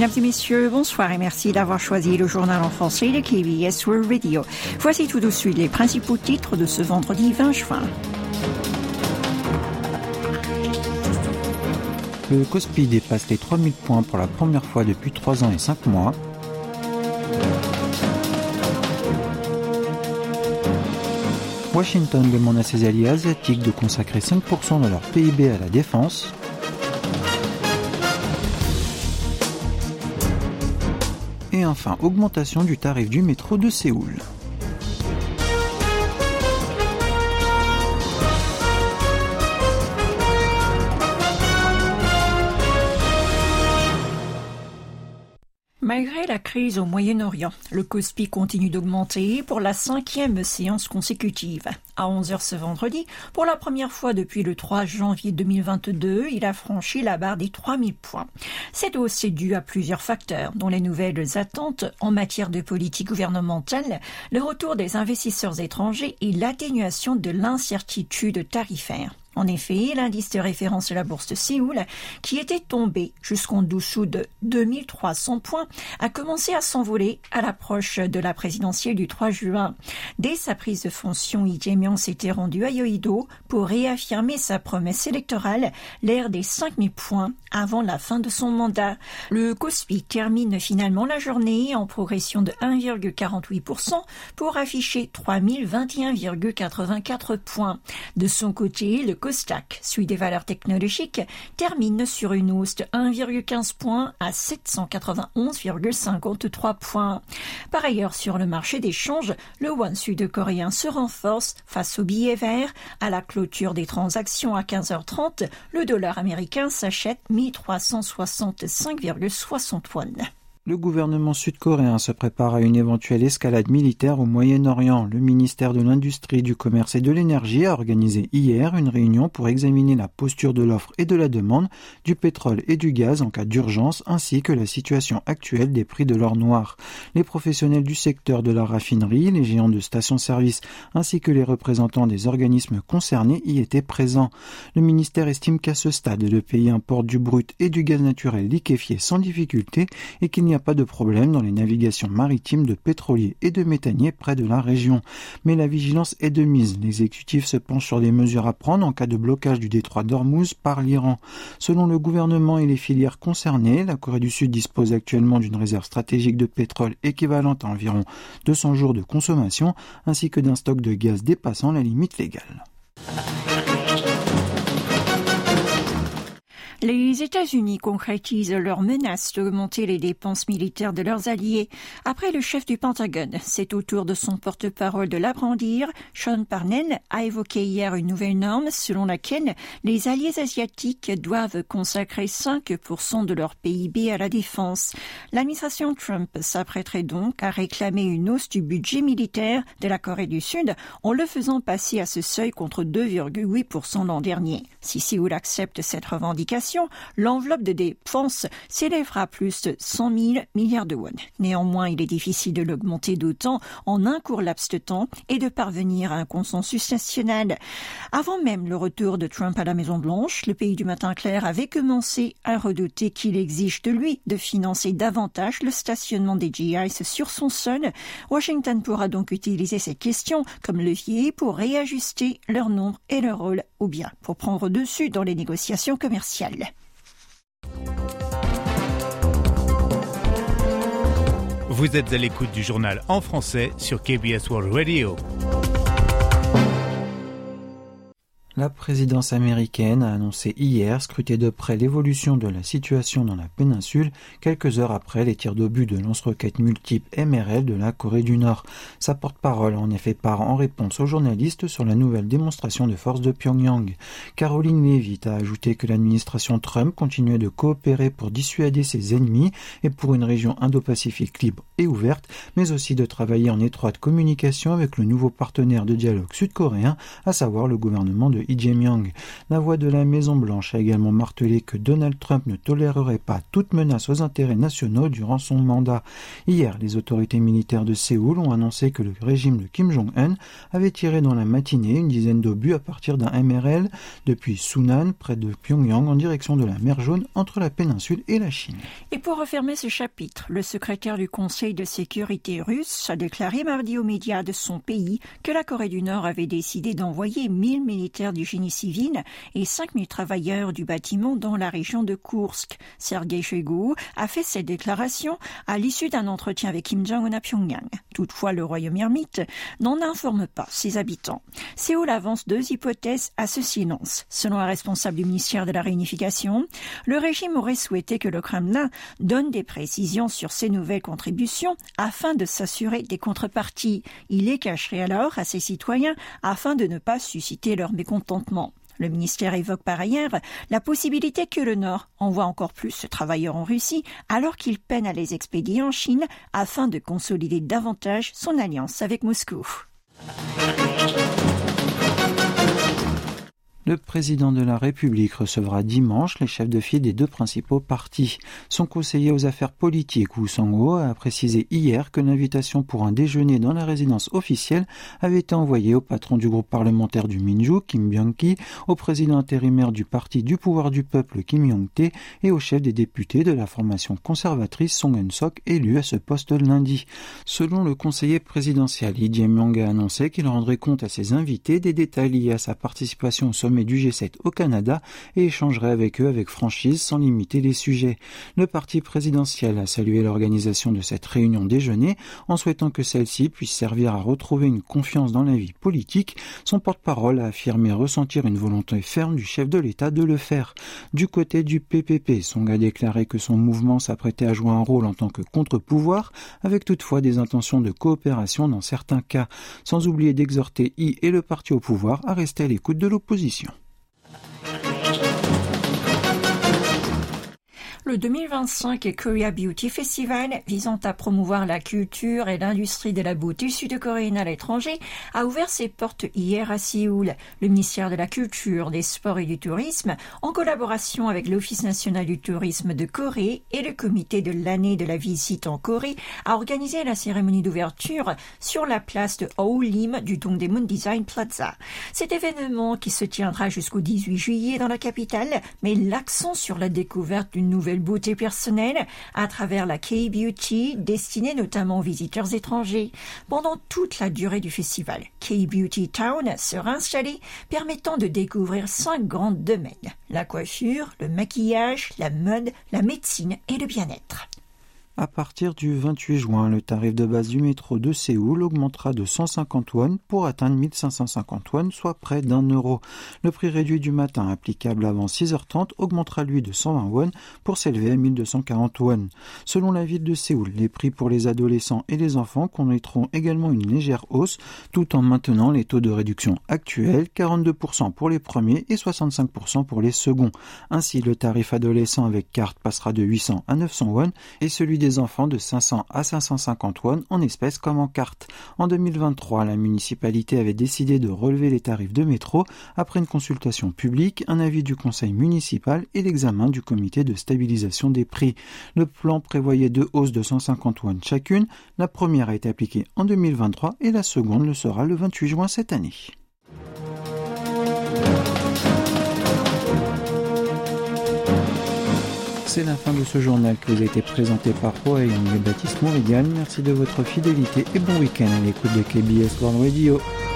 Mesdames et messieurs, bonsoir et merci d'avoir choisi le journal en français de KBS World Radio. Voici tout de suite les principaux titres de ce vendredi 20 juin. Le Kospi dépasse les 3000 points pour la première fois depuis 3 ans et 5 mois. Washington demande à ses alliés asiatiques de consacrer 5% de leur PIB à la défense. Et enfin, augmentation du tarif du métro de Séoul. Malgré la crise au Moyen-Orient, le Kospi continue d'augmenter pour la 5e séance consécutive. À 11h ce vendredi, pour la première fois depuis le 3 janvier 2022, il a franchi la barre des 3000 points. Cette hausse est due à plusieurs facteurs, dont les nouvelles attentes en matière de politique gouvernementale, le retour des investisseurs étrangers et l'atténuation de l'incertitude tarifaire. En effet, l'indice de référence de la bourse de Séoul, qui était tombé jusqu'en dessous de 2300 points, a commencé à s'envoler à l'approche de la présidentielle du 3 juin. Dès sa prise de fonction, Lee Jae-myung s'était rendu à Yeouido pour réaffirmer sa promesse électorale, l'ère des 5000 points avant la fin de son mandat. Le Kospi termine finalement la journée en progression de 1,48% pour afficher 3021,84 points. De son côté, le Kosdaq, celui des valeurs technologiques, termine sur une hausse de 1,15 points à 791,53 points. Par ailleurs, sur le marché des changes, le won sud-coréen se renforce face au billet vert. À la clôture des transactions à 15h30, le dollar américain s'achète 1365,60 won. Le gouvernement sud-coréen se prépare à une éventuelle escalade militaire au Moyen-Orient. Le ministère de l'Industrie, du Commerce et de l'Énergie a organisé hier une réunion pour examiner la posture de l'offre et de la demande du pétrole et du gaz en cas d'urgence, ainsi que la situation actuelle des prix de l'or noir. Les professionnels du secteur de la raffinerie, les géants de stations-service, ainsi que les représentants des organismes concernés y étaient présents. Le ministère estime qu'à ce stade, le pays importe du brut et du gaz naturel liquéfié sans difficulté et qu'il n'y a pas de problème dans les navigations maritimes de pétroliers et de méthaniers près de la région. Mais la vigilance est de mise. L'exécutif se penche sur des mesures à prendre en cas de blocage du détroit d'Ormuz par l'Iran. Selon le gouvernement et les filières concernées, la Corée du Sud dispose actuellement d'une réserve stratégique de pétrole équivalente à environ 200 jours de consommation, ainsi que d'un stock de gaz dépassant la limite légale. Les États-Unis concrétisent leur menace d'augmenter les dépenses militaires de leurs alliés. Après le chef du Pentagone, c'est au tour de son porte-parole de l'agrandir. Sean Parnell a évoqué hier une nouvelle norme selon laquelle les alliés asiatiques doivent consacrer 5% de leur PIB à la défense. L'administration Trump s'apprêterait donc à réclamer une hausse du budget militaire de la Corée du Sud en le faisant passer à ce seuil contre 2,8% l'an dernier. Si Séoul accepte cette revendication, l'enveloppe de défense s'élèvera à plus de 100 000 milliards de won. Néanmoins, il est difficile de l'augmenter d'autant en un court laps de temps et de parvenir à un consensus national. Avant même le retour de Trump à la Maison-Blanche, le pays du matin clair avait commencé à redouter qu'il exige de lui de financer davantage le stationnement des GIs sur son sol. Washington pourra donc utiliser cette question comme levier pour réajuster leur nombre et leur rôle, ou bien pour prendre dessus dans les négociations commerciales. Vous êtes à l'écoute du journal en français sur KBS World Radio. La présidence américaine a annoncé hier scruter de près l'évolution de la situation dans la péninsule quelques heures après les tirs d'obus de lance-roquettes multiples MRL de la Corée du Nord. Sa porte-parole a en effet part en réponse aux journalistes sur la nouvelle démonstration de force de Pyongyang. Caroline Leavitt a ajouté que l'administration Trump continuait de coopérer pour dissuader ses ennemis et pour une région Indo-Pacifique libre et ouverte, mais aussi de travailler en étroite communication avec le nouveau partenaire de dialogue sud-coréen, à savoir le gouvernement de de Lee Jae-myung. La voix de la Maison-Blanche a également martelé que Donald Trump ne tolérerait pas toute menace aux intérêts nationaux durant son mandat. Hier, les autorités militaires de Séoul ont annoncé que le régime de Kim Jong-un avait tiré dans la matinée une dizaine d'obus à partir d'un MRL depuis Sunan, près de Pyongyang, en direction de la mer Jaune entre la péninsule et la Chine. Et pour refermer ce chapitre, le secrétaire du Conseil de sécurité russe a déclaré mardi aux médias de son pays que la Corée du Nord avait décidé d'envoyer 1000 militaires du génie civil et 5000 travailleurs du bâtiment dans la région de Koursk. Sergei Shoigu a fait cette déclaration à l'issue d'un entretien avec Kim Jong-un à Pyongyang. Toutefois, le royaume ermite n'en informe pas ses habitants. Séoul avance 2 hypothèses à ce silence. Selon un responsable du ministère de la Réunification, le régime aurait souhaité que le Kremlin donne des précisions sur ces nouvelles contributions afin de s'assurer des contreparties. Il les cacherait alors à ses citoyens afin de ne pas susciter leur mécontentement. Le ministère évoque par ailleurs la possibilité que le Nord envoie encore plus de travailleurs en Russie alors qu'il peine à les expédier en Chine afin de consolider davantage son alliance avec Moscou. Le président de la République recevra dimanche les chefs de file des 2 principaux partis. Son conseiller aux affaires politiques, Woo Sang-ho, a précisé hier que l'invitation pour un déjeuner dans la résidence officielle avait été envoyée au patron du groupe parlementaire du Minju, Kim Byung-ki, au président intérimaire du parti du pouvoir du peuple, Kim Yong-tae, et au chef des députés de la formation conservatrice, Song Eun-sok, élu à ce poste lundi. Selon le conseiller présidentiel, Lee Jae-myung a annoncé qu'il rendrait compte à ses invités des détails liés à sa participation au sommet du G7 au Canada et échangerait avec eux avec franchise sans limiter les sujets. Le parti présidentiel a salué l'organisation de cette réunion déjeuner en souhaitant que celle-ci puisse servir à retrouver une confiance dans la vie politique. Son porte-parole a affirmé ressentir une volonté ferme du chef de l'État de le faire. Du côté du PPP, Song a déclaré que son mouvement s'apprêtait à jouer un rôle en tant que contre-pouvoir, avec toutefois des intentions de coopération dans certains cas, sans oublier d'exhorter Lee et le parti au pouvoir à rester à l'écoute de l'opposition. Le 2025 Korea Beauty Festival, visant à promouvoir la culture et l'industrie de la beauté sud-coréenne à l'étranger, a ouvert ses portes hier à Séoul. Le ministère de la Culture, des Sports et du Tourisme, en collaboration avec l'Office national du tourisme de Corée et le comité de l'année de la visite en Corée, a organisé la cérémonie d'ouverture sur la place de Olim du Dongdaemun Design Plaza. Cet événement, qui se tiendra jusqu'au 18 juillet dans la capitale, met l'accent sur la découverte d'une nouvelle beauté personnelle à travers la K-Beauty, destinée notamment aux visiteurs étrangers. Pendant toute la durée du festival, K-Beauty Town sera installée, permettant de découvrir 5 grands domaines: la coiffure, le maquillage, la mode, la médecine et le bien-être. À partir du 28 juin, le tarif de base du métro de Séoul augmentera de 150 won pour atteindre 1550 won, soit près d'€1. Le prix réduit du matin, applicable avant 6h30, augmentera lui de 120 won pour s'élever à 1240 won. Selon la ville de Séoul, les prix pour les adolescents et les enfants connaîtront également une légère hausse, tout en maintenant les taux de réduction actuels, 42% pour les premiers et 65% pour les seconds. Ainsi, le tarif adolescent avec carte passera de 800 à 900 won et celui des enfants de 500 à 550 won en espèces comme en carte. En 2023, la municipalité avait décidé de relever les tarifs de métro après une consultation publique, un avis du conseil municipal et l'examen du comité de stabilisation des prix. Le plan prévoyait 2 hausses de 150 won chacune. La première a été appliquée en 2023 et la seconde le sera le 28 juin cette année. C'est la fin de ce journal qui vous a été présenté par Roy et Baptiste Mourigan. Merci de votre fidélité et bon week-end à l'écoute de KBS World Radio.